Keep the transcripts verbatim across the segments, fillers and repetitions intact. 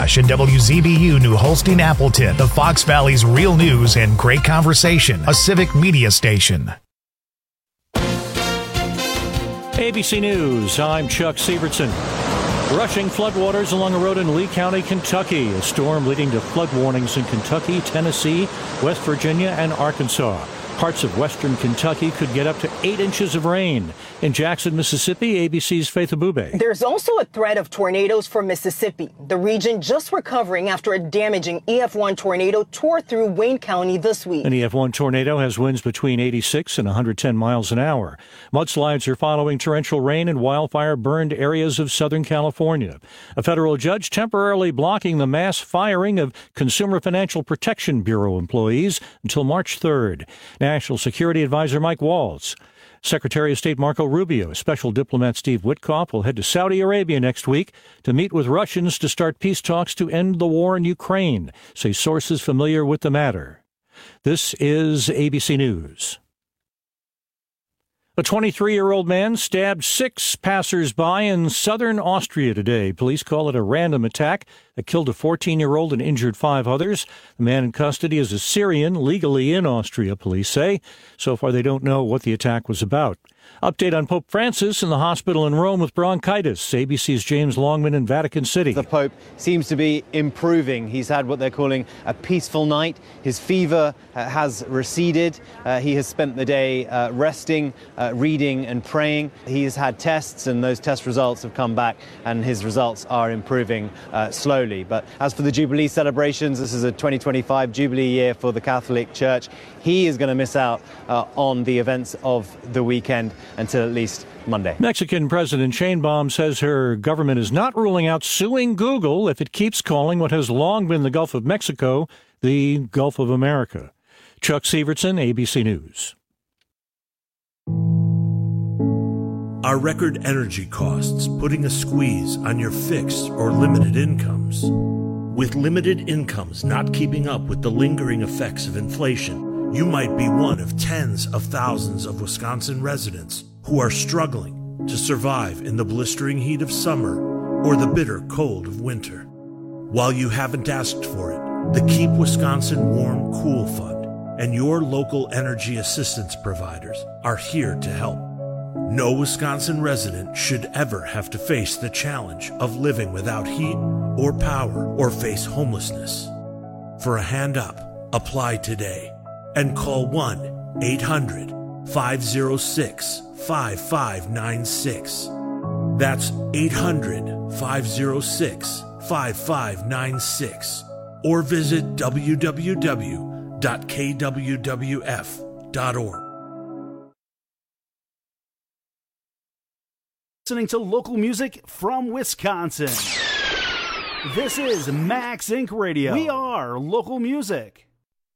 McIntosh and W Z B U New Holstein Appleton, the Fox Valley's real news and great conversation, a civic media station. A B C News, I'm Chuck Sievertson. Rushing floodwaters along a road in Lee County, Kentucky. A storm leading to flood warnings in Kentucky, Tennessee, West Virginia, and Arkansas. Parts of western Kentucky could get up to eight inches of rain. In Jackson, Mississippi, A B C's Faith Abube. There's also a threat of tornadoes for Mississippi. The region just recovering after a damaging E F one tornado tore through Wayne County this week. An E F one tornado has winds between eighty-six and one hundred ten miles an hour. Mudslides are following torrential rain and wildfire-burned areas of Southern California. A federal judge temporarily blocking the mass firing of Consumer Financial Protection Bureau employees until March third. National Security Advisor Mike Waltz. Secretary of State Marco Rubio, Special Diplomat Steve Witkoff will head to Saudi Arabia next week to meet with Russians to start peace talks to end the war in Ukraine, say sources familiar with the matter. This is A B C News. A twenty-three-year-old man stabbed six passers-by in southern Austria today. Police call it a random attack that killed a fourteen-year-old and injured five others. The man in custody is a Syrian, legally in Austria, police say. So far, they don't know what the attack was about. Update on Pope Francis in the hospital in Rome with bronchitis. A B C's James Longman in Vatican City. The Pope seems to be improving. He's had what they're calling a peaceful night. His fever uh, has receded. Uh, he has spent the day uh, resting, uh, reading and praying. He has had tests, and those test results have come back, and his results are improving uh, slowly. But as for the Jubilee celebrations, this is a twenty twenty-five Jubilee year for the Catholic Church. He is going to miss out uh, on the events of the weekend until at least Monday. Mexican President Sheinbaum says her government is not ruling out suing Google if it keeps calling what has long been the Gulf of Mexico the Gulf of America. Chuck Sievertson, A B C News. Are record energy costs putting a squeeze on your fixed or limited incomes? With limited incomes not keeping up with the lingering effects of inflation, you might be one of tens of thousands of Wisconsin residents who are struggling to survive in the blistering heat of summer or the bitter cold of winter. While you haven't asked for it, the Keep Wisconsin Warm Cool Fund and your local energy assistance providers are here to help. No Wisconsin resident should ever have to face the challenge of living without heat or power or face homelessness. For a hand up, apply today and call one eight hundred five oh six five five nine six. That's eight hundred five oh six five five nine six. Or visit w w w dot k w w f dot org. Listening to local music from Wisconsin. This is Max Incorporated. Radio. We are local music.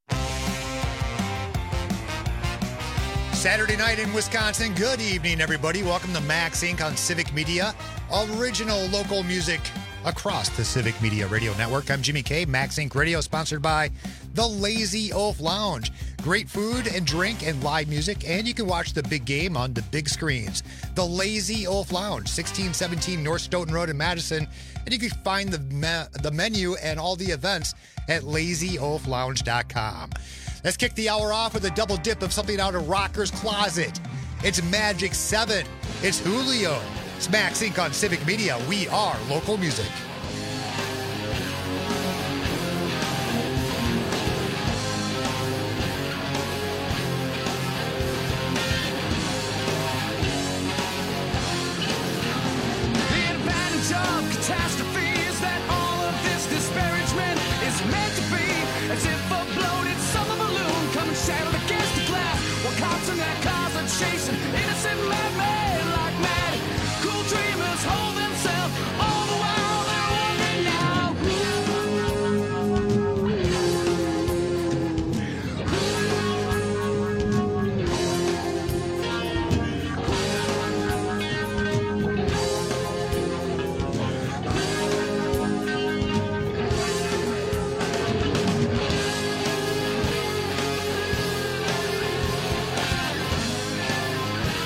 Saturday night in Wisconsin. Good evening, everybody. Welcome to Max Incorporated on Civic Media, original local music across the Civic Media Radio Network. I'm Jimmy K. Max Incorporated Radio, sponsored by the Lazy Oaf Lounge. Great food and drink and live music, and you can watch the big game on the big screens. The Lazy Oaf Lounge, sixteen seventeen North Stoughton Road in Madison, and you can find the me- the menu and all the events at lazy oaf lounge dot com. Let's kick the hour off with a double dip of something out of Rocker's Closet. It's Magic seven. It's Julio. It's Max Incorporated on Civic Media. We are local music. Chasing innocent madmen like mad, cool dreamers hold themselves all the while they're wondering now.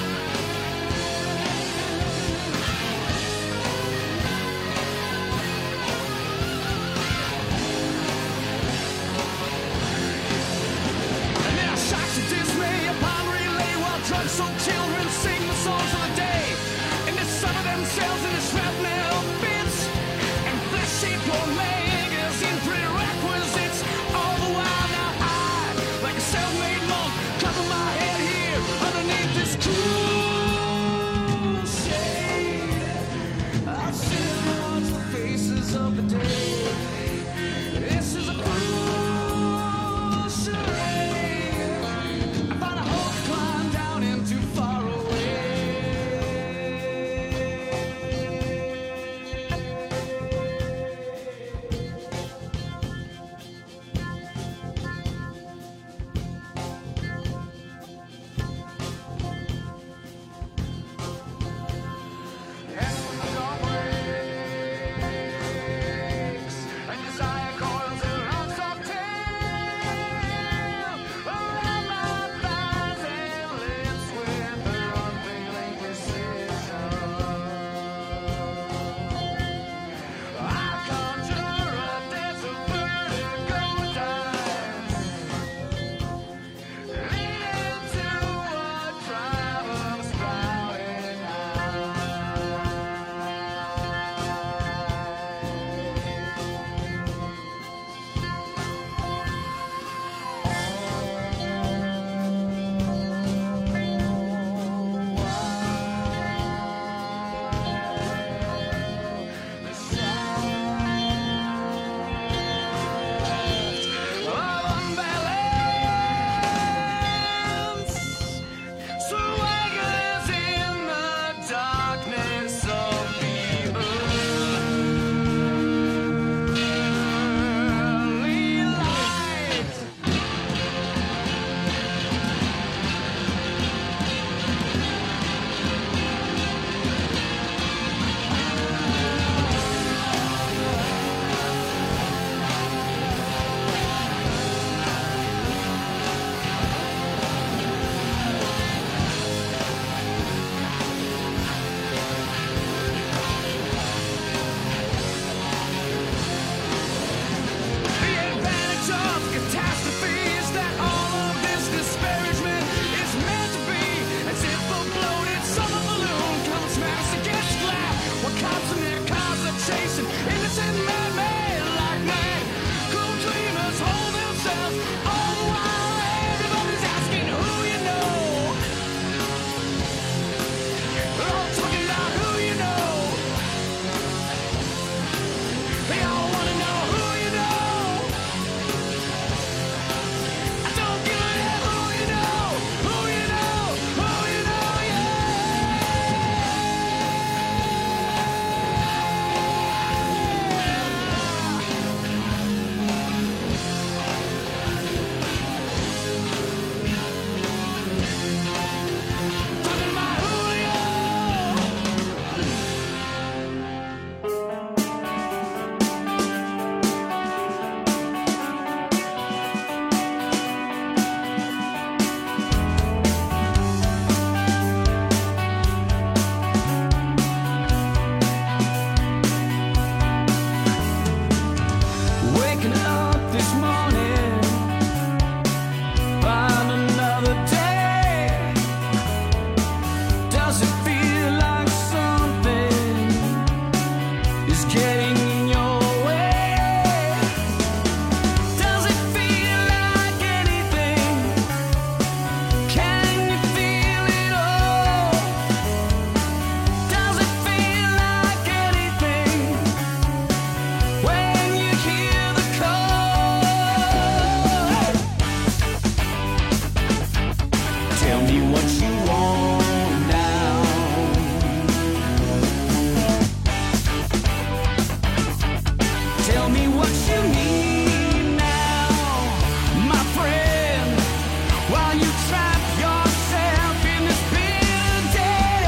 Tell me what you need now, my friend, while you trap yourself in this bitter dead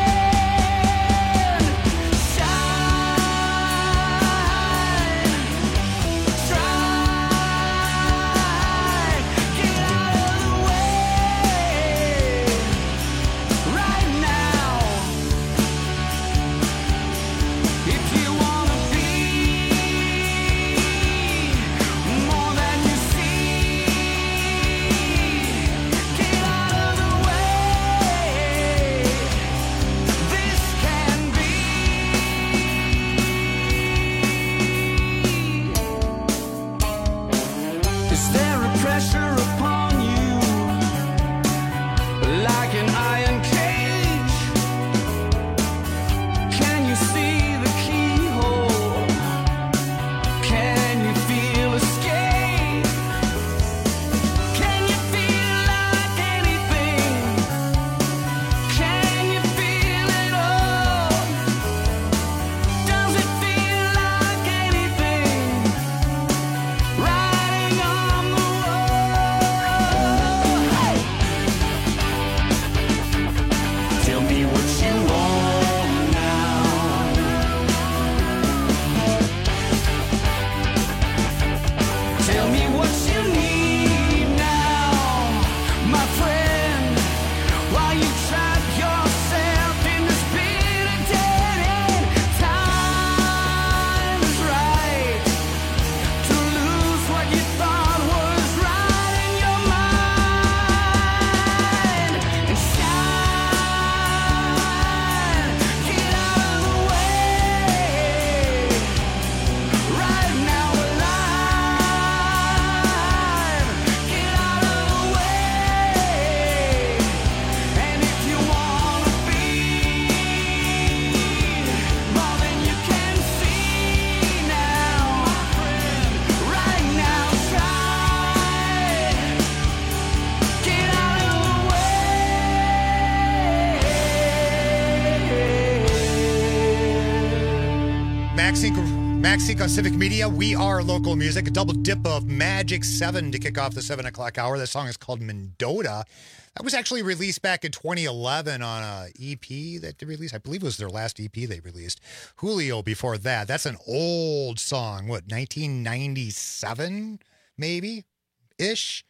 end. Shine, try, get out of the way right now. If you wanna be more than you see, get out of the way. This can be. Is there a pressure upon you like an iron cage? Can you see the keyhole? Can you feel escape? Can you feel like anything? Can you feel it all? Does it feel like anything? Riding on the wall. Hey! Tell me what you want now. Tell me what you need now, my friend, while you trap yourself in this bitter dead end. Time is right to lose what you thought was right in your mind and shine. Get out of the way right now, alive. Get out of the way. And if you wanna be more than you can see now, my friend, right now, try. Get out of the way. Max Inc. Max Inc. on Civic Media. We are local music. A double dip of Magic seven to kick off the seven o'clock hour. That song is called Mendota. That was actually released back in twenty eleven on a E P that they released. I believe it was their last E P they released. Julio before that. That's an old song. What, nineteen ninety-seven, maybe? Ish?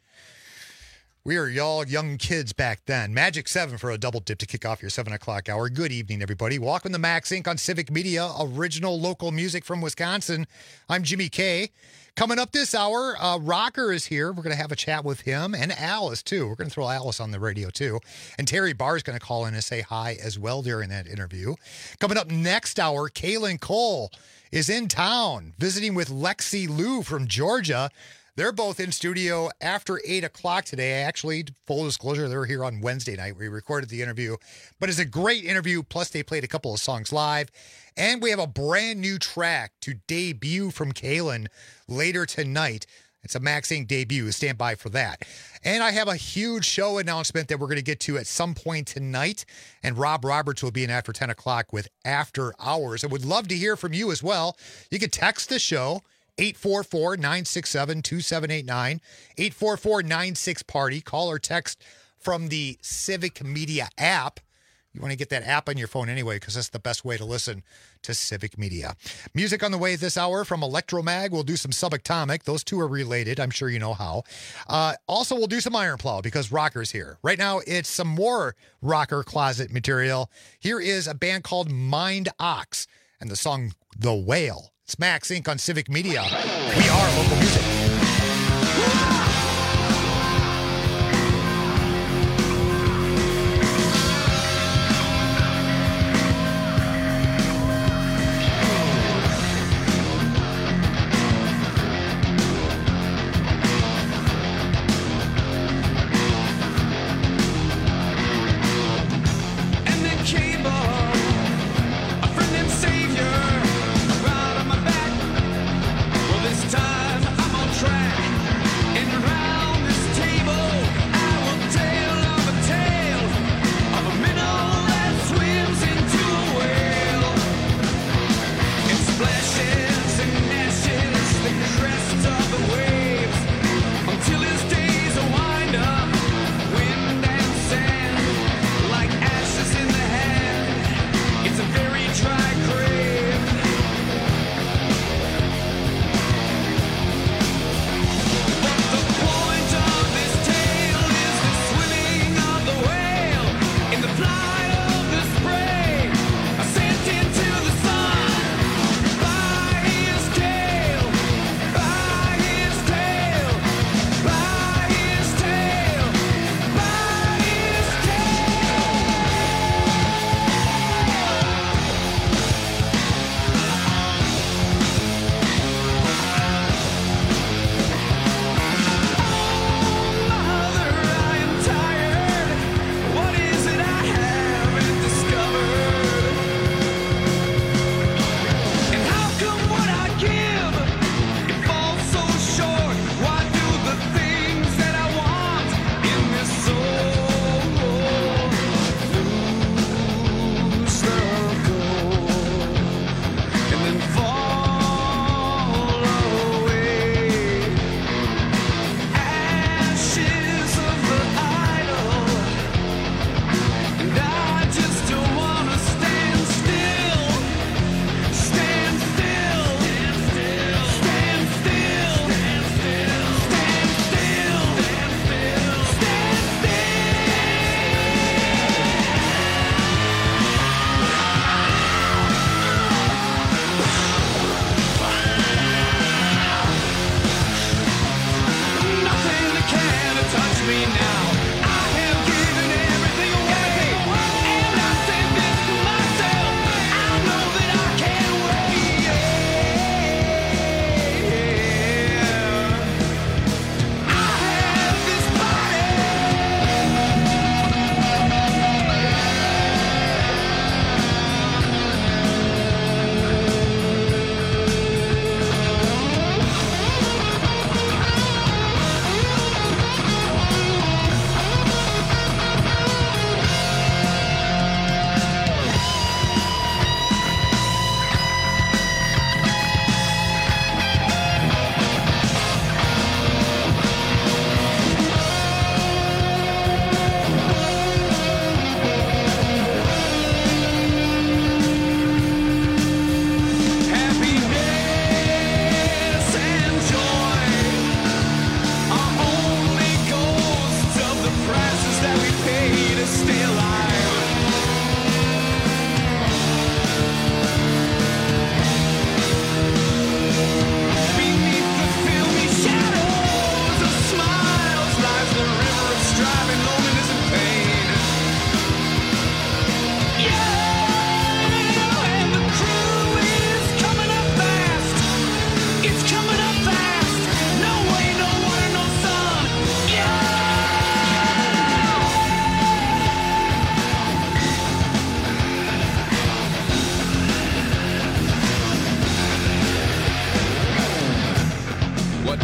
We were y'all young kids back then. Magic seven for a double dip to kick off your seven o'clock hour. Good evening, everybody. Welcome to Max Inc. on Civic Media, original local music from Wisconsin. I'm Jimmy K. Coming up this hour, uh, Rocker is here. We're going to have a chat with him and Alice, too. We're going to throw Alice on the radio, too. And Terry Barr is going to call in and say hi as well during that interview. Coming up next hour, Kaylin Cole is in town visiting with Lexi Lou from Georgia. They're both in studio after eight o'clock today. Actually, full disclosure, they were here on Wednesday night. We recorded the interview, but it's a great interview. Plus, they played a couple of songs live. And we have a brand new track to debut from Kaylin later tonight. It's a Max Inc debut. Stand by for that. And I have a huge show announcement that we're going to get to at some point tonight. And Rob Roberts will be in after ten o'clock with After Hours. I would love to hear from you as well. You can text the show. eight four four, nine six seven, two seven eight nine, eight four four, nine six party. Call or text from the Civic Media app. You want to get that app on your phone anyway, because that's the best way to listen to Civic Media. Music on the way this hour from Electromag. We'll do some Subatomic. Those two are related. I'm sure you know how. Uh, also, we'll do some Iron Plow because Rocker's here. Right now, it's some more Rocker closet material. Here is a band called Mind Ox and the song The Whale. It's Max Inc on Civic Media. We are local music. Time I'm on track in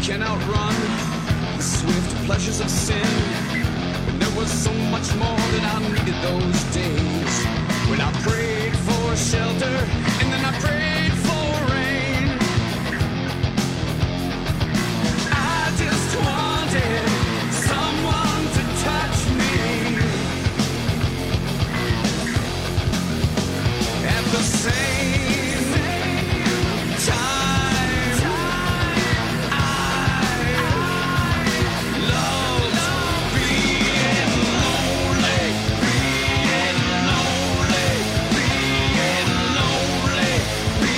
can outrun the swift pleasures of sin. And there was so much more that I needed those days when I prayed for shelter and then I prayed for rain. I just wanted someone to touch me. At the same time, I love being lonely, being lonely, being lonely, being lonely.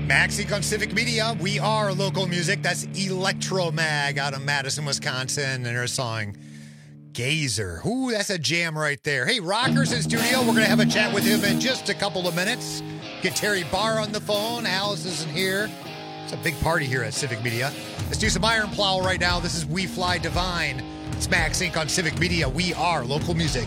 Maxink on Civic Media. We are local music. That's Electromag out of Madison, Wisconsin, and their song Gazer. Ooh, that's a jam right there. Hey, Rocker's in studio. We're going to have a chat with him in just a couple of minutes. Get Terry Barr on the phone. Alice isn't here. It's a big party here at Civic Media. Let's do some Iron Plow right now. This is We Fly Divine. It's Maxink on Civic Media. We are local music.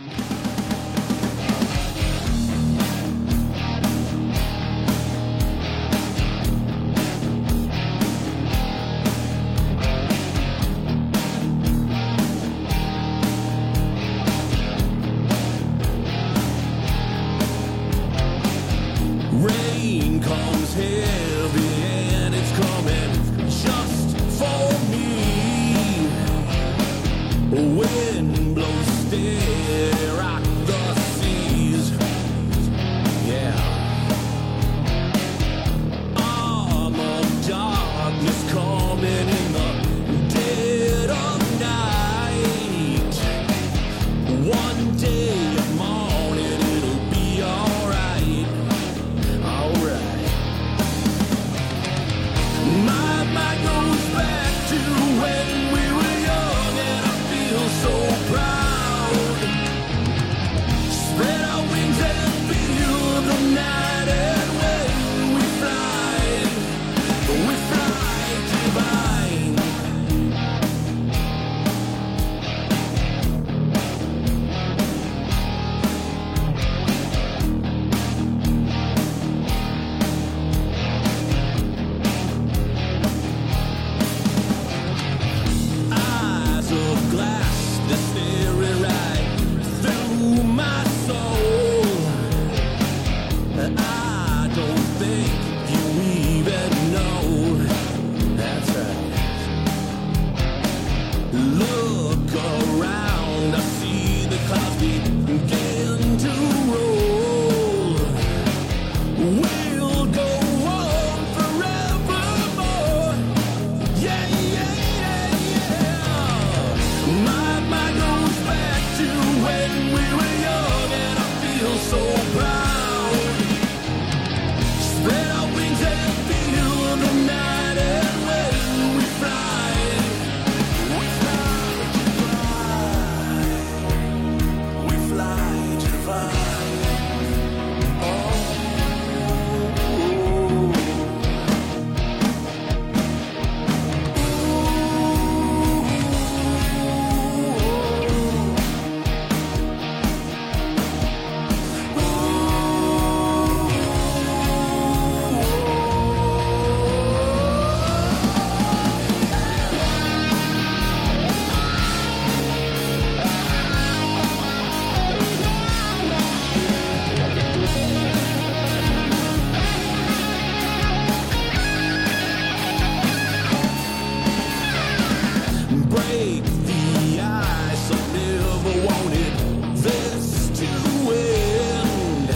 Rain comes heavy and it's coming just for me. Wind blows still, rock the seas. Yeah. Arm of darkness coming in the dead of night. One day of morning it'll be alright. Alright. My mind goes back to when we were young and I feel so proud. Spread our wings and feel the night and when we fly, we fly divine. Eyes of glass, they're staring right through my soul. I don't think you even know. That's right. Look around, I see the clouds begin to roll. We'll go on forevermore. Yeah, yeah, yeah, yeah. My mind goes back to when we were young and I feel so proud. Spread our wings and feel the night and when we fly, we fly divine. We fly divine. Oh. Break the ice, I never wanted this to end.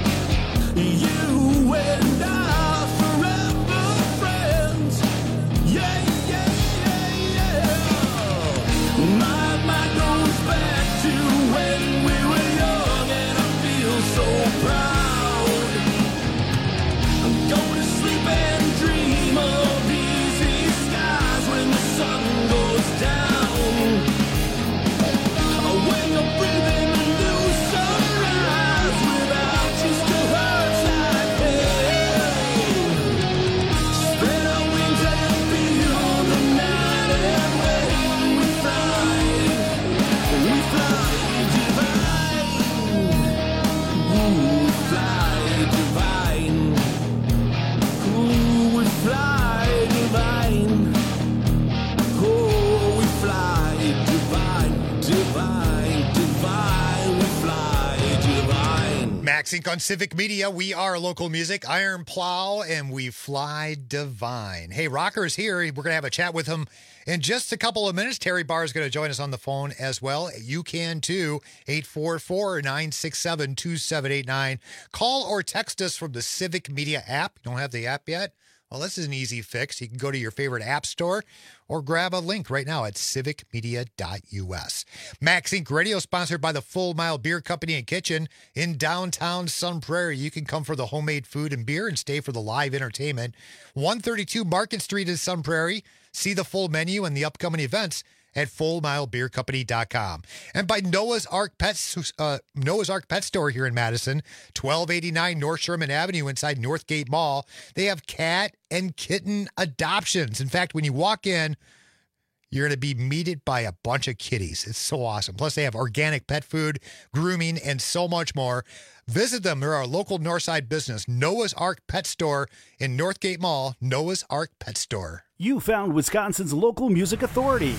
You and I forever friends. Yeah, yeah, yeah, yeah. My mind goes back to when we were young and I feel so proud. I'm going to sleep and dream of easy skies when the sun goes down. When I'm breathing a new sunrise without you still hurts like hell. Spread our wings and feel the night and when we fly, we fly divine. Ooh, we fly divine. Ooh, we fly divine. Oh, we fly divine, divine, divine. We fly divine. Maxink on Civic Media. We are local music. Iron Plow and We Fly Divine. Hey, Rocker's here. We're going to have a chat with him in just a couple of minutes. Terry Barr is going to join us on the phone as well. You can too. eight four four, nine six seven, two seven eight nine. Call or text us from the Civic Media app. You don't have the app yet? Well, this is an easy fix. You can go to your favorite app store or grab a link right now at civic media dot u s. Max Inc Radio, sponsored by the Full Mile Beer Company and Kitchen in downtown Sun Prairie. You can come for the homemade food and beer and stay for the live entertainment. one thirty-two Market Street in Sun Prairie. See the full menu and the upcoming events at full mile beer company dot com. And by Noah's Ark Pets, uh, Noah's Ark Pet Store here in Madison, twelve eighty-nine North Sherman Avenue inside Northgate Mall. They have cat and kitten adoptions. In fact, when you walk in, you're going to be meted by a bunch of kitties. It's so awesome. Plus, they have organic pet food, grooming, and so much more. Visit them. They're our local Northside business, Noah's Ark Pet Store in Northgate Mall, Noah's Ark Pet Store. You found Wisconsin's local music authority.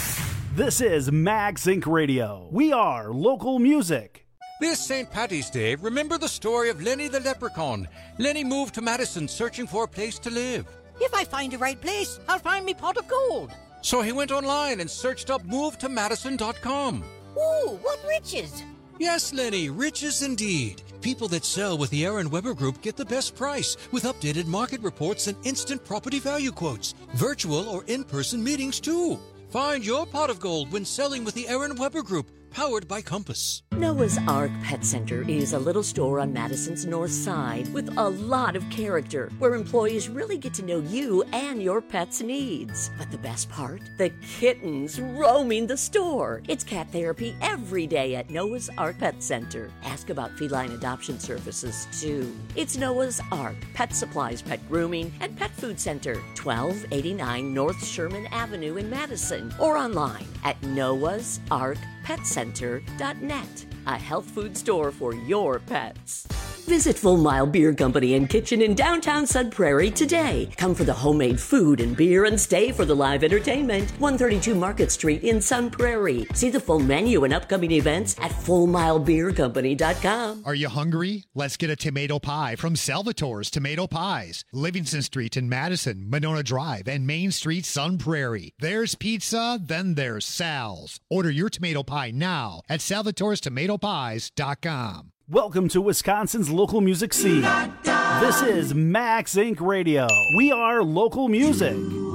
This is Max Incorporated. Radio. We are local music. This Saint Patty's Day, remember the story of Lenny the Leprechaun. Lenny moved to Madison searching for a place to live. If I find the right place, I'll find me pot of gold. So he went online and searched up move to madison dot com. Ooh, what riches! Yes, Lenny, riches indeed. People that sell with the Aaron Weber Group get the best price with updated market reports and instant property value quotes. Virtual or in-person meetings, too. Find your pot of gold when selling with the Aaron Weber Group, powered by Compass. Noah's Ark Pet Center is a little store on Madison's north side with a lot of character, where employees really get to know you and your pet's needs. But the best part? The kittens roaming the store. It's cat therapy every day at Noah's Ark Pet Center. Ask about feline adoption services, too. It's Noah's Ark Pet Supplies, Pet Grooming, and Pet Food Center, twelve eighty-nine North Sherman Avenue in Madison, or online at noahs ark pet center dot net. A health food store for your pets. Visit Full Mile Beer Company and Kitchen in downtown Sun Prairie today. Come for the homemade food and beer and stay for the live entertainment. one thirty-two Market Street in Sun Prairie. See the full menu and upcoming events at full mile beer company dot com. Are you hungry? Let's get a tomato pie from Salvatore's Tomato Pies. Livingston Street in Madison, Monona Drive, and Main Street, Sun Prairie. There's pizza, then there's Sal's. Order your tomato pie now at salvatores tomato pies dot com. Welcome to Wisconsin's local music scene. This is Max Incorporated. Radio. We are local music.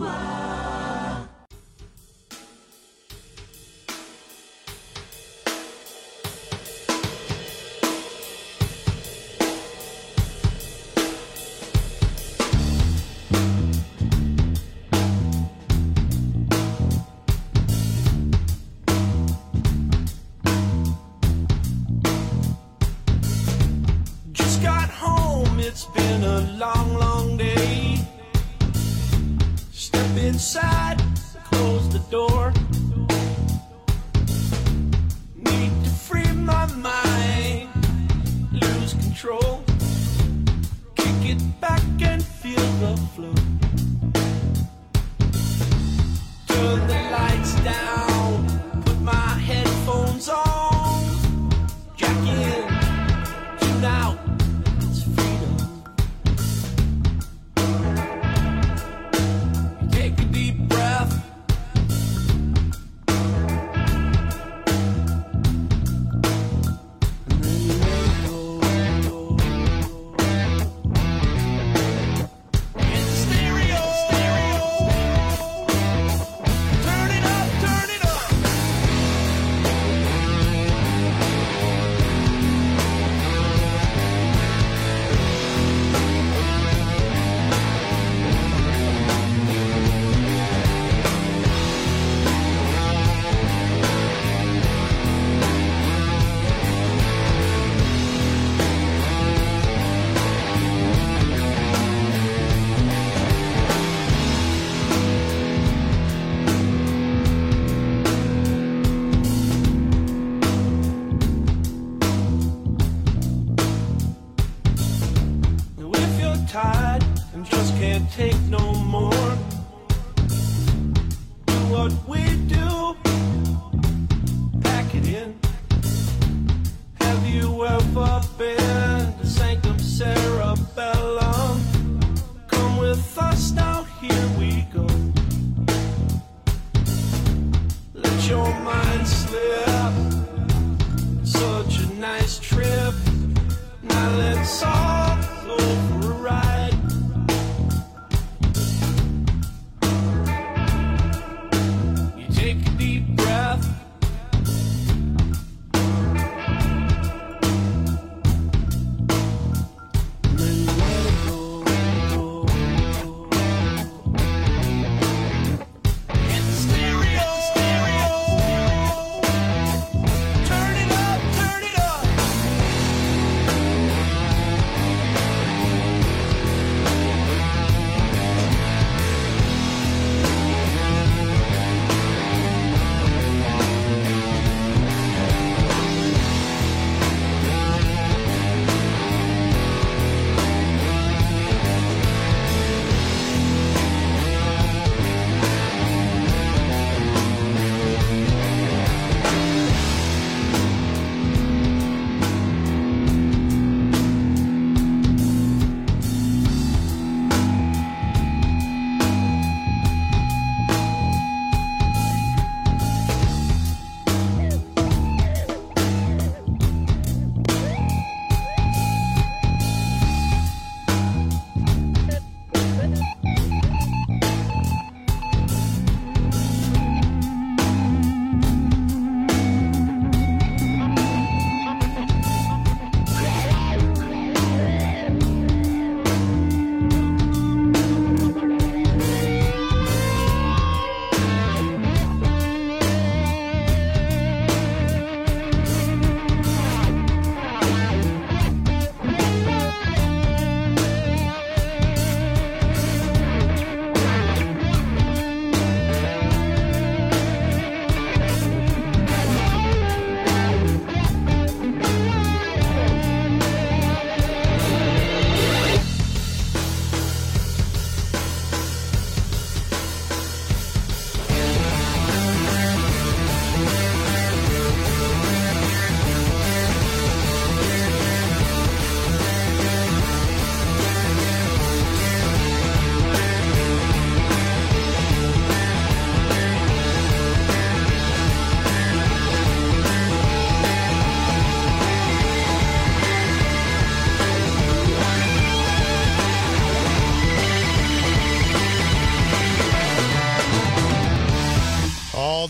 It's been a long, long day. Step inside, close the door. Need to free my mind, lose control. Kick it back and feel the flow. Turn the lights down, put my headphones on. Jack in, tune out. Take no more. Do what we do. Pack it in. Have you ever been to Sanctum Cerebellum? Come with us now, here we go. Let your mind slip. Such a nice trip. Now let's all go for a ride.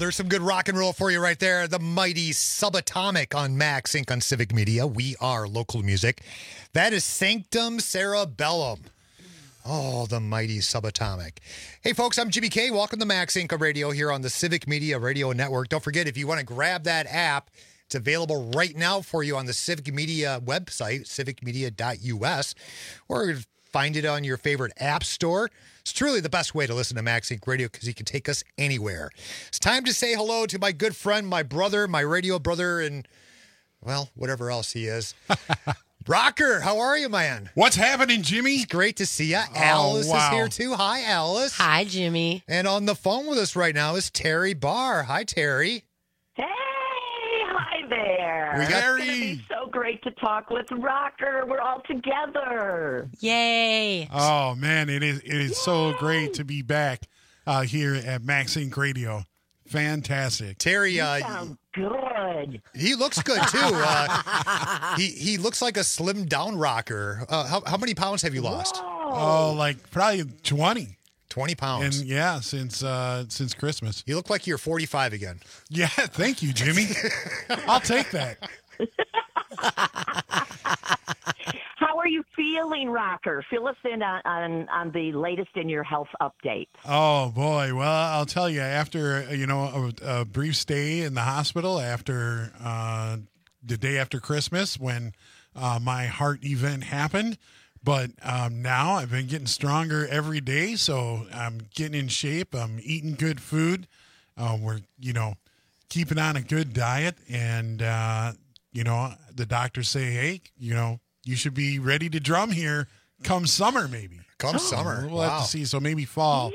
there's some good rock and roll for you right there. The mighty Subatomic on Max Incorporated on Civic Media. We are local music. That is Sanctum Cerebellum. Oh, the mighty Subatomic. Hey, folks, I'm Jimmy K. Welcome to Max Incorporated Radio here on the Civic Media Radio Network. Don't forget, if you want to grab that app, it's available right now for you on the Civic Media website, civic media dot u s, or find it on your favorite app store. It's truly the best way to listen to Max Incorporated Radio because you can take us anywhere. It's time to say hello to my good friend, my brother, my radio brother, and, well, whatever else he is. Rocker, how are you, man? What's happening, Jimmy? It's great to see you. Oh, Alice wow. is here, too. Hi, Alice. Hi, Jimmy. And on the phone with us right now is Terry Barr. Hi, Terry. Hey, hi there. We got- It's going to be so great to talk with Rocker. We're all together. Yay. Oh, man, it is it is Yay. so great to be back uh, here at Max Incorporated Radio. Fantastic. Terry, uh, you sound good. He looks good, too. Uh, he, he looks like a slim down rocker. Uh, how, how many pounds have you lost? Whoa. Oh, like probably twenty. twenty pounds. And yeah, since uh, since Christmas. You look like you're forty-five again. Yeah, thank you, Jimmy. I'll take that. How are you feeling, Rocker? Fill us in on, on, on the latest in your health update. Oh, boy. Well, I'll tell you, after, you know, a, a brief stay in the hospital after uh, the day after Christmas when uh, my heart event happened, but um, now I've been getting stronger every day, so I'm getting in shape. I'm eating good food. Uh, we're, you know, keeping on a good diet, and, uh, you know, the doctors say, hey, you know, you should be ready to drum here come summer, maybe. Come summer. We'll wow. have to see. So maybe fall.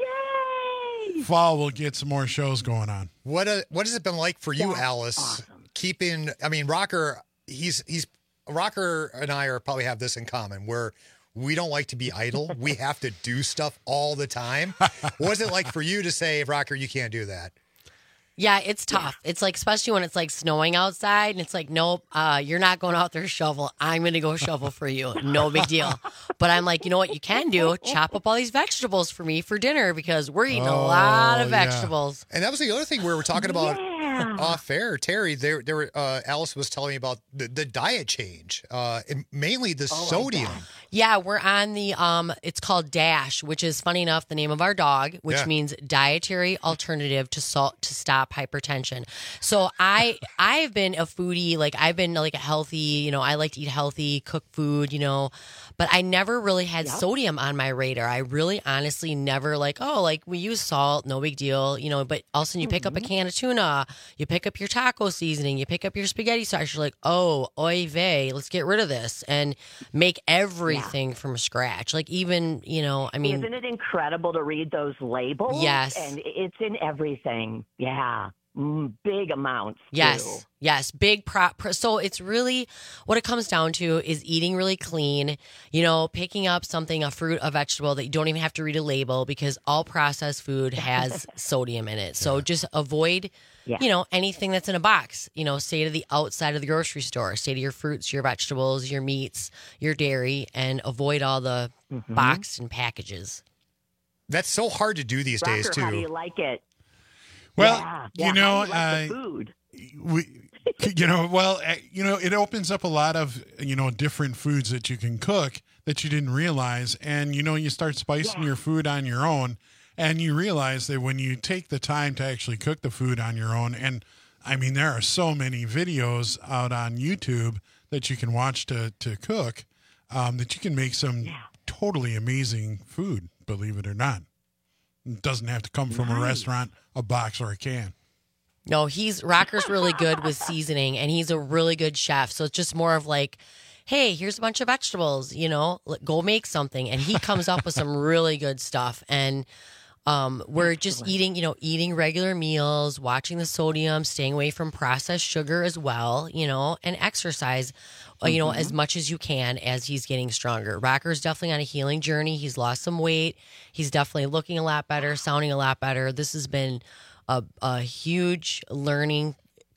Yay! Fall, we'll get some more shows going on. What a, what has it been like for you, That's Alice? awesome. Keeping, I mean, Rocker, he's, he's, Rocker and I are probably have this in common where we don't like to be idle. We have to do stuff all the time. What was it like for you to say, Rocker, you can't do that? Yeah, it's tough. It's like, especially when it's like snowing outside and it's like, nope, uh, you're not going out there to shovel. I'm going to go shovel for you. No big deal. But I'm like, you know what you can do? Chop up all these vegetables for me for dinner because we're eating Oh, a lot of yeah. vegetables. And that was the other thing we were talking about Yeah. off air. Terry, there, there, were, uh, Alice was telling me about the, the diet change, uh, and mainly the Oh, I sodium. bet. Yeah, we're on the, um, it's called DASH, which is, funny enough, the name of our dog, which Yeah. means Dietary Alternative to Salt to Stop Hypertension. So I, I've been a foodie, like I've been like a healthy, you know, I like to eat healthy, cook food, you know, but I never really had Yep. sodium on my radar. I really honestly never like, oh, like we use salt, no big deal, you know, but all of a sudden you pick up a can of tuna, you pick up your taco seasoning, you pick up your spaghetti sauce, you're like, oh, oy vey, let's get rid of this and make everything from scratch. Like even, you know, I mean, Isn't it incredible to read those labels? Yes. And it's in everything. Yeah. Mm, big amounts. yes, too. yes, big prop. Pro- so it's really what it comes down to is eating really clean, you know, picking up something, a fruit, a vegetable that you don't even have to read a label because all processed food has sodium in it. So just avoid, Yeah. you know, anything that's in a box, you know, stay to the outside of the grocery store, stay to your fruits, your vegetables, your meats, your dairy, and avoid all the Mhm. boxed and packages. That's so hard to do these days, Rocker, how do too. you like it? Well, yeah. you Yeah, know, how do you like the uh, food. we, you know, well, uh, you know, it opens up a lot of, you know, different foods that you can cook that you didn't realize. And, you know, you start spicing Yeah. your food on your own and you realize that when you take the time to actually cook the food on your own, and I mean, there are so many videos out on YouTube that you can watch to, to cook, um, that you can make some Yeah. totally amazing food, believe it or not. It doesn't have to come from a Nice. restaurant, a box, or a can. No, he's Rocker's really good with seasoning, and he's a really good chef. So it's just more of like, hey, here's a bunch of vegetables, you know, let- go make something, and he comes up with some really good stuff. And um, we're just eating, you know, eating regular meals, watching the sodium, staying away from processed sugar as well, you know, and exercise, uh, you know, as much as you can as he's getting stronger. Rocker's definitely on a healing journey. He's lost some weight. He's definitely looking a lot better, sounding a lot better. This has been a, a huge learning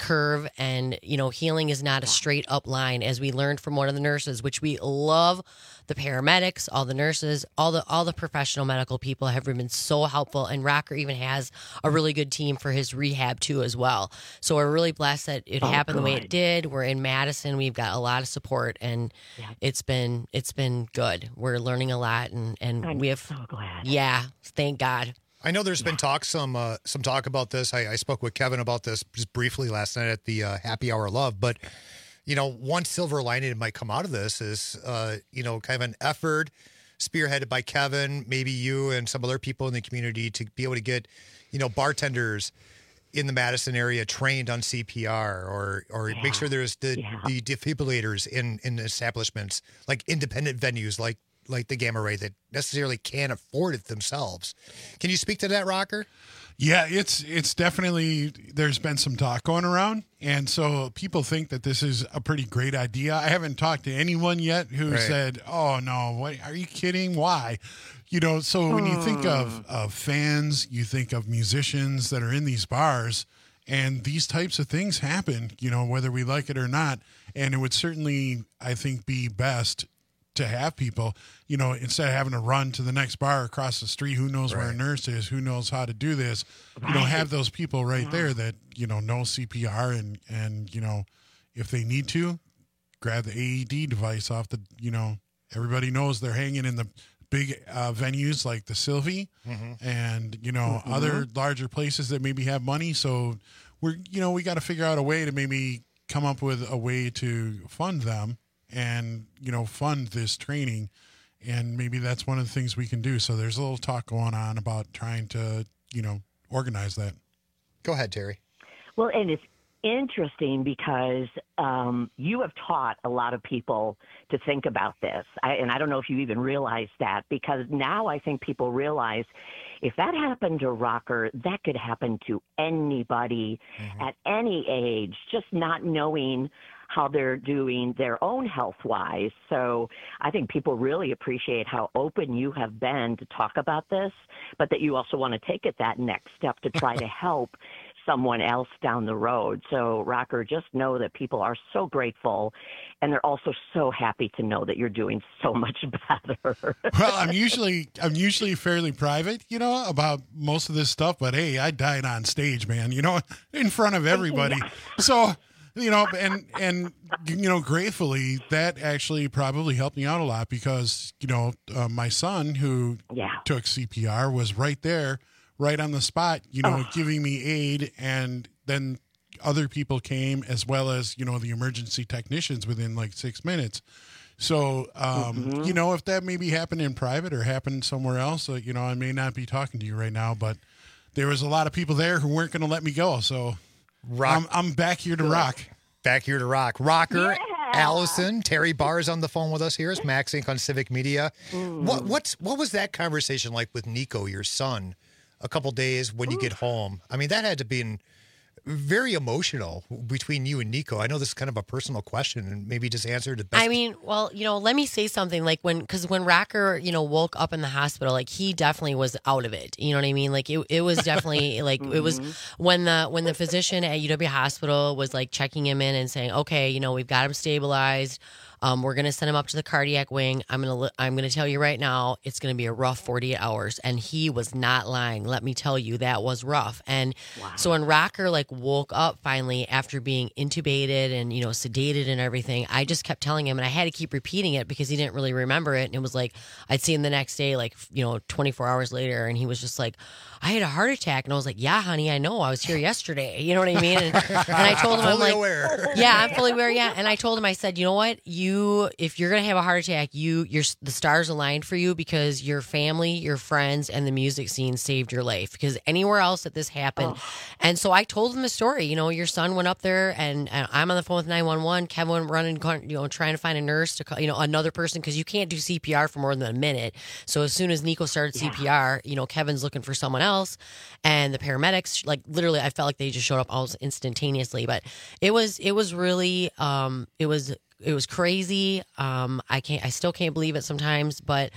curve, and you know, healing is not a straight up line, as we learned from one of the nurses, which we love. The paramedics, all the nurses, all the all the professional medical people have been so helpful, and Rocker even has a really good team for his rehab too as well. So we're really blessed that it Oh, happened the way good. it did. We're in Madison. We've got a lot of support, and it's been it's been good. We're learning a lot, and and I'm we have so glad. Yeah, thank God. I know there's been talk, some uh, some talk about this. I, I spoke with Kevin about this just briefly last night at the uh, Happy Hour Love. But, you know, one silver lining that might come out of this is, uh, you know, kind of an effort spearheaded by Kevin, maybe you and some other people in the community to be able to get, you know, bartenders in the Madison area trained on C P R, or or Yeah. make sure there's the, Yeah. the defibrillators in, in establishments, like independent venues like like the Gamma Ray that necessarily can't afford it themselves. Can you speak to that, Rocker? Yeah, it's it's definitely, there's been some talk going around, and so people think that this is a pretty great idea. I haven't talked to anyone yet who Right. said, "Oh no, what are you kidding? Why?" You know, so when you think of of fans, you think of musicians that are in these bars, and these types of things happen, you know, whether we like it or not, and it would certainly, I think, be best to have people, you know, instead of having to run to the next bar across the street, who knows where a nurse is, who knows how to do this, you know, have those people right there that, you know, know C P R, and, and, you know, if they need to, grab the A E D device off the, you know, everybody knows they're hanging in the big uh, venues like the Sylvie Mhm. and, you know, Mhm. other larger places that maybe have money. So we're, you know, we got to figure out a way to maybe come up with a way to fund them and, you know, fund this training. And maybe that's one of the things we can do. So there's a little talk going on about trying to, you know, organize that. Go ahead, Terry. Well, and it's interesting because um, you have taught a lot of people to think about this. I, and I don't know if you even realize that, because now I think people realize if that happened to Rocker, that could happen to anybody at any age, just not knowing how they're doing their own health-wise. So I think people really appreciate how open you have been to talk about this, but that you also want to take it that next step to try to help someone else down the road. So, Rocker, just know that people are so grateful, and they're also so happy to know that you're doing so much better. Well, I'm usually I'm usually fairly private, you know, about most of this stuff. But hey, I died on stage, man, you know, in front of everybody. So, you know, and and you know, gratefully, that actually probably helped me out a lot because, you know, uh, my son who yeah. took C P R was right there, right on the spot, you know, Oh. giving me aid, and then other people came as well as, you know, the emergency technicians within like six minutes. So, um, Mhm. you know, if that maybe happened in private or happened somewhere else, uh, you know, I may not be talking to you right now, but there was a lot of people there who weren't going to let me go. So Rock. I'm, I'm back here to rock. Back here to rock. Rocker, Allison, Terry Barr is on the phone with us here. It's Max Inc on Civic Media. What what's what was that conversation like with Nico, your son, a couple days when you get home? I mean, that had to be in, very emotional between you and Nico. I know this is kind of a personal question, and maybe just answer it best. I mean, well, you know, let me say something. Like when, because when Rocker, you know, woke up in the hospital, like he definitely was out of it. You know what I mean? Like it, it was definitely like it was when the when the physician at U W Hospital was like checking him in and saying, okay, you know, we've got him stabilized. Um, we're gonna send him up to the cardiac wing. I'm gonna li- I'm gonna tell you right now, it's gonna be a rough forty-eight hours. And he was not lying. Let me tell you, that was rough. And so when Rocker like woke up finally after being intubated and you know sedated and everything, I just kept telling him, and I had to keep repeating it because he didn't really remember it. And it was like I'd see him the next day, like you know, twenty-four hours later, and he was just like, I had a heart attack, and I was like, yeah, honey, I know, I was here yesterday. You know what I mean? And, and I told him, I'm Fully like, aware. yeah, I'm fully aware. Yeah, and I told him, I said, you know what, you, if you're gonna have a heart attack, you, you're the stars aligned for you because your family, your friends, and the music scene saved your life. Because anywhere else that this happened, and so I told him the story. You know, your son went up there, and, and I'm on the phone with nine one one. Kevin went running, you know, trying to find a nurse to call, you know, another person because you can't do C P R for more than a minute. So as soon as Nico started C P R, you know, Kevin's looking for someone else. And the paramedics, like literally, I felt like they just showed up almost instantaneously. But it was, it was really, um, it was, it was crazy. Um, I can't, I still can't believe it sometimes. But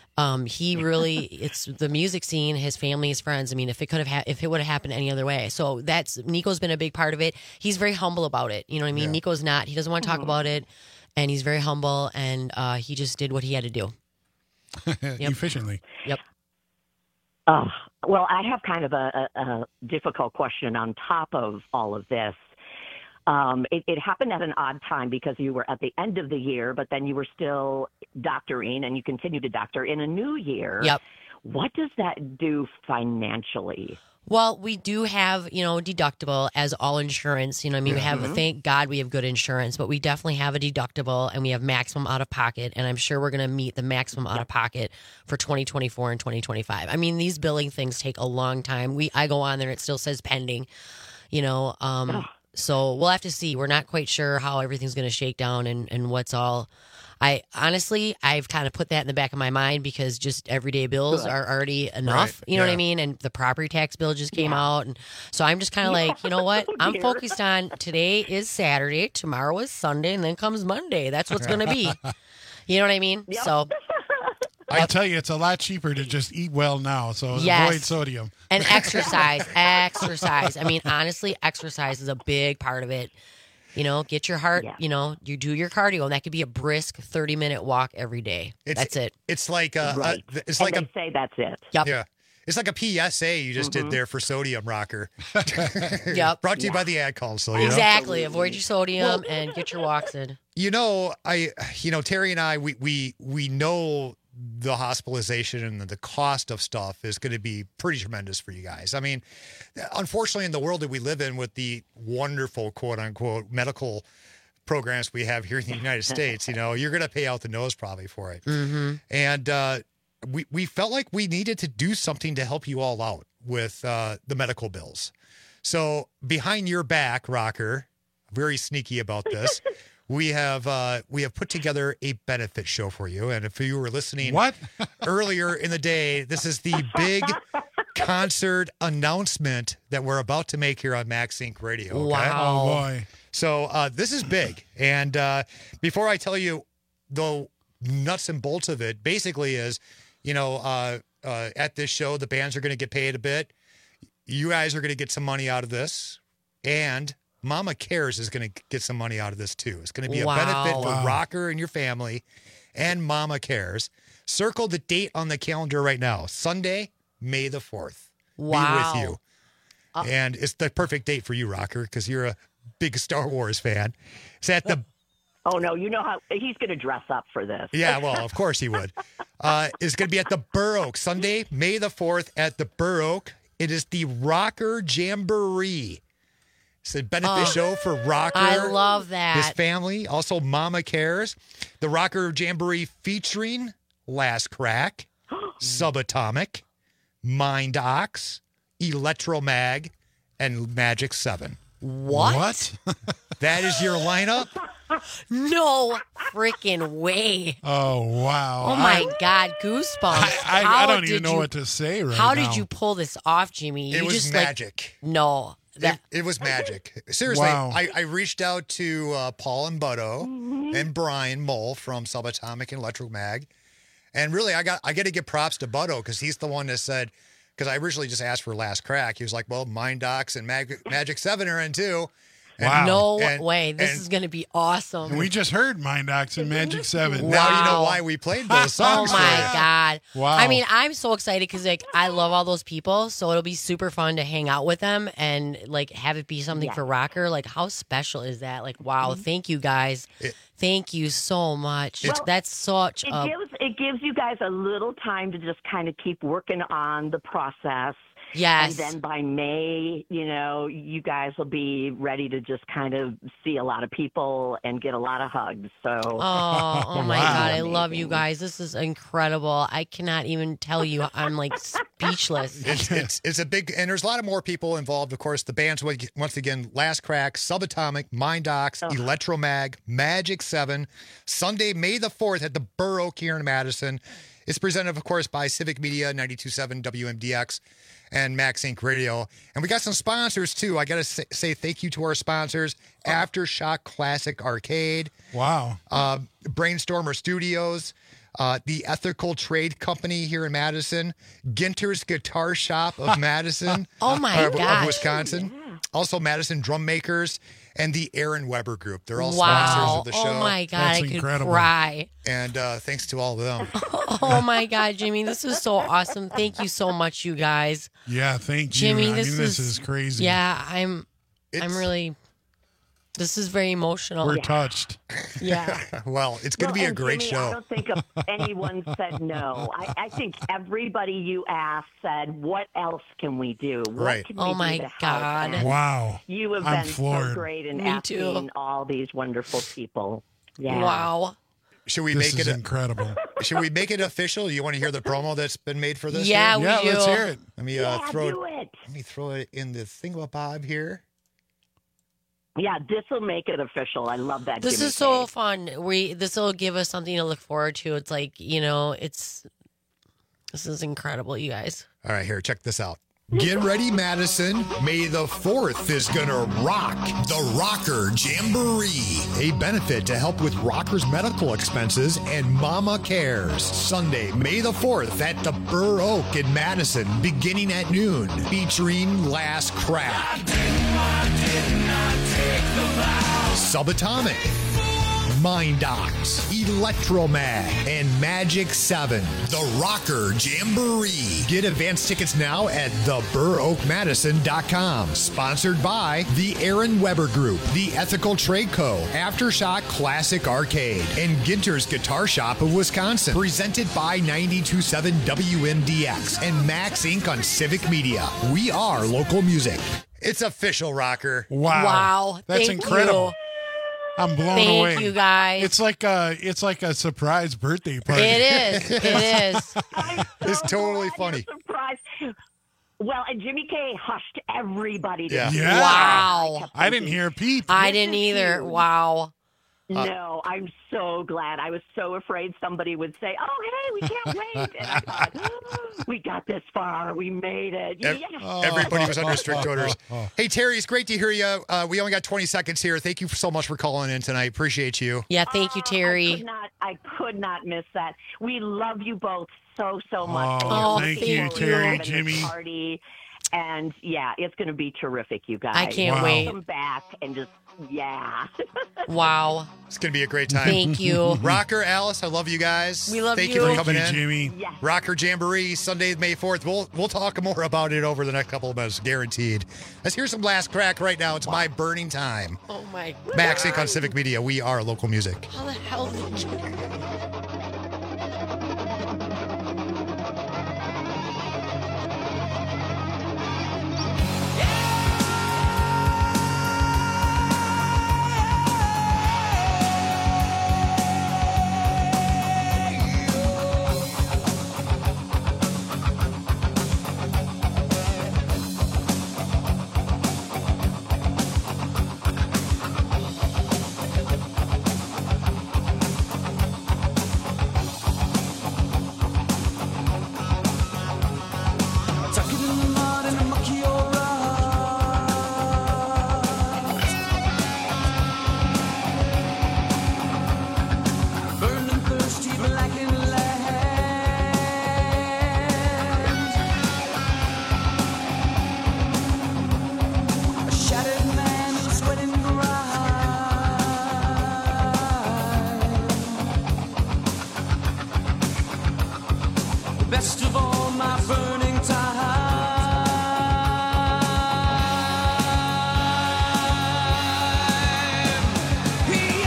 Um, he really, it's the music scene, his family, his friends. I mean, if it could have, ha- if it would have happened any other way. So that's, Nico's been a big part of it. He's very humble about it. You know what I mean? Yeah. Nico's not, he doesn't want to talk about it, and he's very humble, and uh, he just did what he had to do. Yep. Efficiently. Yep. Oh, well, I have kind of a, a, a difficult question on top of all of this. Um, it, it happened at an odd time because you were at the end of the year, but then you were still doctoring and you continue to doctor in a new year. Yep. What does that do financially? Well, we do have, you know, deductible as all insurance. You know, I mean, we have, Mhm. thank God we have good insurance, but we definitely have a deductible and we have maximum out of pocket. And I'm sure we're going to meet the maximum out of pocket for twenty twenty-four and twenty twenty-five. I mean, these billing things take a long time. We, I go on there, it still says pending, you know, um, so we'll have to see. We're not quite sure how everything's going to shake down and, and what's all. I honestly, I've kind of put that in the back of my mind because just everyday bills Good. are already enough. Right, You know what yeah. I mean? And the property tax bill just came Yeah. out. And so I'm just kind of Yeah. like, you know what? Oh, I'm dear. focused on today is Saturday, tomorrow is Sunday, and then comes Monday. That's what's going to be. You know what I mean? Yep. So, I tell you, it's a lot cheaper to just eat well now. So Yes. avoid sodium. and exercise, exercise. I mean, honestly, exercise is a big part of it. You know, get your heart, Yeah. you know, you do your cardio, and that could be a brisk thirty minute walk every day. It's- That's it. It's like a, Right. a it's And like they a say that's it. Yep. yeah. It's like a P S A you just Mhm. did there for Sodium Rocker. Yep. Brought to you Yeah. by the ad council. You know? Exactly. Avoid your sodium and get your walks in. You know, I, you know, Terry and I, we we we know the hospitalization and the cost of stuff is going to be pretty tremendous for you guys. I mean, unfortunately, in the world that we live in, with the wonderful quote unquote medical programs we have here in the United States, you know, you're going to pay out the nose probably for it. Mm-hmm. And uh, we we felt like we needed to do something to help you all out with uh, the medical bills. So behind your back, Rocker, very sneaky about this. We have uh, we have put together a benefit show for you, and if you were listening What? earlier in the day, this is the big concert announcement that we're about to make here on Max Inc Radio. Okay? Wow. Oh, boy. So uh, this is big, and uh, before I tell you the nuts and bolts of it, basically is, you know, uh, uh, at this show the bands are going to get paid a bit. You guys are going to get some money out of this, and Mama Cares is going to get some money out of this too. It's going to be a Wow. benefit for Wow. Rocker and your family and Mama Cares. Circle the date on the calendar right now. Sunday, May the fourth. Wow. Be with you. Uh, and it's the perfect date for you, Rocker, because you're a big Star Wars fan. It's at the Oh, no, you know how he's going to dress up for this. Yeah, well, of course he would. Uh, it's going to be at the Burr Oak, Sunday, May the fourth at the Burr Oak. It is the Rocker Jamboree. It's a benefit Oh, show for Rocker. I love His that. family, also Mama Cares. The Rocker Jamboree featuring Last Crack, Subatomic, Mind Ox, Electromag, and Magic seven. What? What? That is your lineup? No freaking way. Oh, wow. Oh my I, God, goosebumps. I, I, How I don't did even know you- what to say right How now. did you pull this off, Jimmy? It you was just like magic. no. That It, it was magic. Seriously, Wow. I, I reached out to uh, Paul and Butto and Brian Mole from Subatomic and Electro Mag, and really, I got I got to give props to Butto because he's the one that said, because I originally just asked for Last Crack. He was like, "Well, Mind Docs and Mag- Magic Seven are in too." And, Wow. no and- way. This and is going to be awesome. And we just heard Mind Ox and Magic seven. Now you know Wow. why we played those Oh songs. for my you. God. Wow. I mean, I'm so excited because like I love all those people. So it'll be super fun to hang out with them and like have it be something Yeah. for Rocker. Like how special is that? Like, wow, Mm-hmm. thank you guys. It- thank you so much. Well, That's such It a gives it gives you guys a little time to just kind of keep working on the process. yes. And then by May, you know, you guys will be ready to just kind of see a lot of people and get a lot of hugs. So, Oh, oh my Wow. God. I love you guys. This is incredible. I cannot even tell you. I'm like speechless. It's, it's it's a big, and there's a lot of more people involved. Of course, the bands once again: Last Crack, Subatomic, Mind Ox, Electromag, Magic Seven. Sunday, May the fourth at the Burr Oak here in Madison. It's presented, of course, by Civic Media, ninety-two point seven W M D X, and Max Inc Radio. And we got some sponsors too. I got to say, say thank you to our sponsors: Aftershock Classic Arcade, Wow. uh, Brainstormer Studios, Uh, the Ethical Trade Company here in Madison, Ginter's Guitar Shop of Madison. Oh, my uh, gosh. Of Wisconsin. Yeah. Also, Madison Drum Makers and the Aaron Weber Group. They're all wow. sponsors of the show. Oh, my God. That's I could incredible. cry. And uh, thanks to all of them. Oh, my God, Jimmy. This is so awesome. Thank you so much, you guys. Yeah, thank Jimmy, you. I this mean, this is, is crazy. Yeah, I'm, It's- I'm really... This is very emotional. We're yeah. touched. Yeah. Well, it's going to well, be a great Jimmy, show. I don't think anyone said no. I, I think everybody you asked said, what else can we do? What Right. can we Oh, do my to help? God. And Wow. You have I'm been floored. so great in Me asking too. all these wonderful people. Yeah. Wow. Should we This make is it? incredible. Should we make it official? You want to hear the promo that's been made for this? Yeah, here? we yeah, do. let's hear it. Let me uh, Yeah, throw do it. Let me throw it in the thingamabob here. Yeah, this will make it official. I love that. This Jimmy is so K. fun. We this will give us something to look forward to. It's like, you know, it's this is incredible, you guys. All right, here, check this out. Get ready, Madison. May the fourth is gonna rock the Rocker Jamboree, a benefit to help with rockers' medical expenses and Mama Cares. Sunday, May the fourth at the Burr Oak in Madison, beginning at noon, featuring Last Crack, Subatomic, Mind Docs, Electromag, and Magic seven. The Rocker Jamboree. Get advance tickets now at the burr oak madison dot com. Sponsored by the Aaron Weber Group, the Ethical Trade Co., Aftershock Classic Arcade, and Ginter's Guitar Shop of Wisconsin. Presented by ninety-two point seven W M D X and Max Incorporated on Civic Media. We are local music. It's official, Rocker. Wow. Wow. That's Thank incredible. you. I'm blown Thank away. you, guys. It's like a it's like a surprise birthday party. It is. It is. It's totally funny. Surprise. Well, and Jimmy K hushed everybody. To Yeah. Yeah. Wow. I didn't hear a peep. I didn't either. Wow. No, I'm so glad. I was so afraid somebody would say, "Oh, hey, we can't wait." And I thought, oh, "We got this far. We made it." Ev- Yeah. Everybody was under strict orders. Hey, Terry, it's great to hear you. Uh, we only got twenty seconds here. Thank you so much for calling in tonight. Appreciate you. Yeah, thank you, I Terry. could not. I could not miss that. We love you both so so much. Oh, And thank looking you, forward to Terry, having this Jimmy. Party. And yeah, it's going to be terrific, you guys. I can't Wow. wait. Come back and just yeah. Wow. It's going to be a great time. Thank you. Rocker, Alice, I love you guys. We love Thank you. you for Thank coming you, in. Jimmy. Yes. Rocker Jamboree, Sunday, May fourth. We'll we'll talk more about it over the next couple of months, guaranteed. Let's hear some Last Crack right now. It's My Burning Time. Oh my. Max Inc on Civic Media. We are local music. How the hell did you? Tuck it in the mud and muck your eyes. Burning thirsty, black and land. A shattered man in a sweating grime. Best of all, my burning time.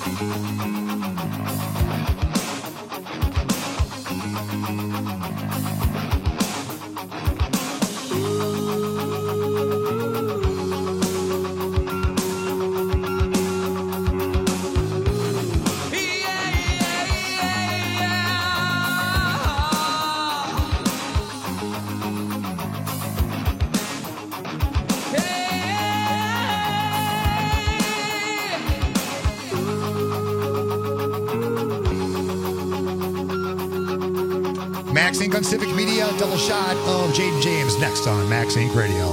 Max Inc on Civic Media, double shot of Jaden James next on Max Inc Radio.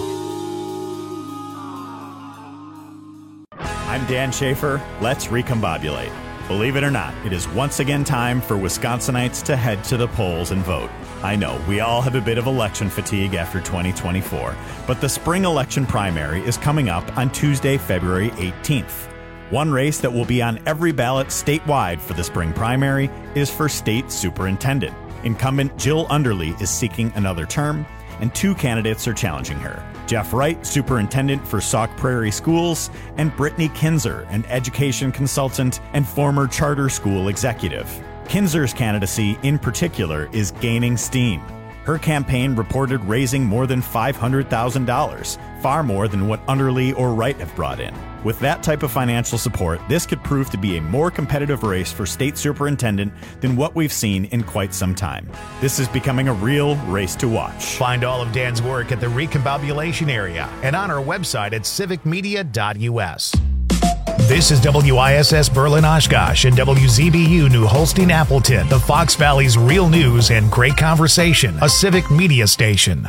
I'm Dan Schaefer. Let's recombobulate. Believe it or not, it is once again time for Wisconsinites to head to the polls and vote. I know, we all have a bit of election fatigue after twenty twenty-four, but the spring election primary is coming up on Tuesday, February eighteenth. One race that will be on every ballot statewide for the spring primary is for state superintendent. Incumbent Jill Underly is seeking another term, and two candidates are challenging her. Jeff Wright, superintendent for Sauk Prairie Schools, and Brittany Kinzer, an education consultant and former charter school executive. Kinzer's candidacy, in particular, is gaining steam. Her campaign reported raising more than five hundred thousand dollars, far more than what Underly or Wright have brought in. With that type of financial support, this could prove to be a more competitive race for state superintendent than what we've seen in quite some time. This is becoming a real race to watch. Find all of Dan's work at the Recombobulation area and on our website at civic media dot u s. This is W I S S Berlin Oshkosh and W Z B U New Holstein Appleton, the Fox Valley's real news and great conversation, a civic media station.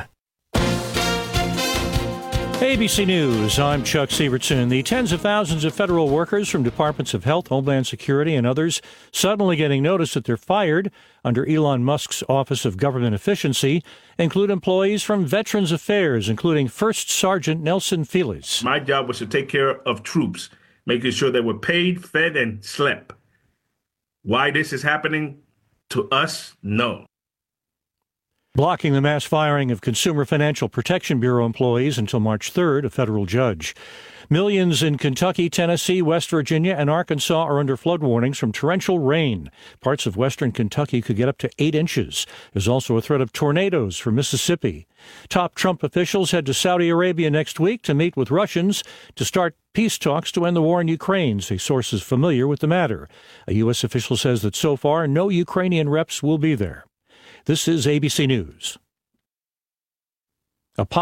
A B C News, I'm Chuck Sievertson. The tens of thousands of federal workers from Departments of Health, Homeland Security, and others suddenly getting notice that they're fired under Elon Musk's Office of Government Efficiency include employees from Veterans Affairs, including First Sergeant Nelson Felix. My job was to take care of troops, making sure they were paid, fed, and slept. Why this is happening to us? No. Blocking the mass firing of Consumer Financial Protection Bureau employees until March third, a federal judge. Millions in Kentucky, Tennessee, West Virginia, and Arkansas are under flood warnings from torrential rain. Parts of western Kentucky could get up to eight inches. There's also a threat of tornadoes for Mississippi. Top Trump officials head to Saudi Arabia next week to meet with Russians to start peace talks to end the war in Ukraine, say sources familiar with the matter. A U S official says that so far, no Ukrainian reps will be there. This is A B C News. A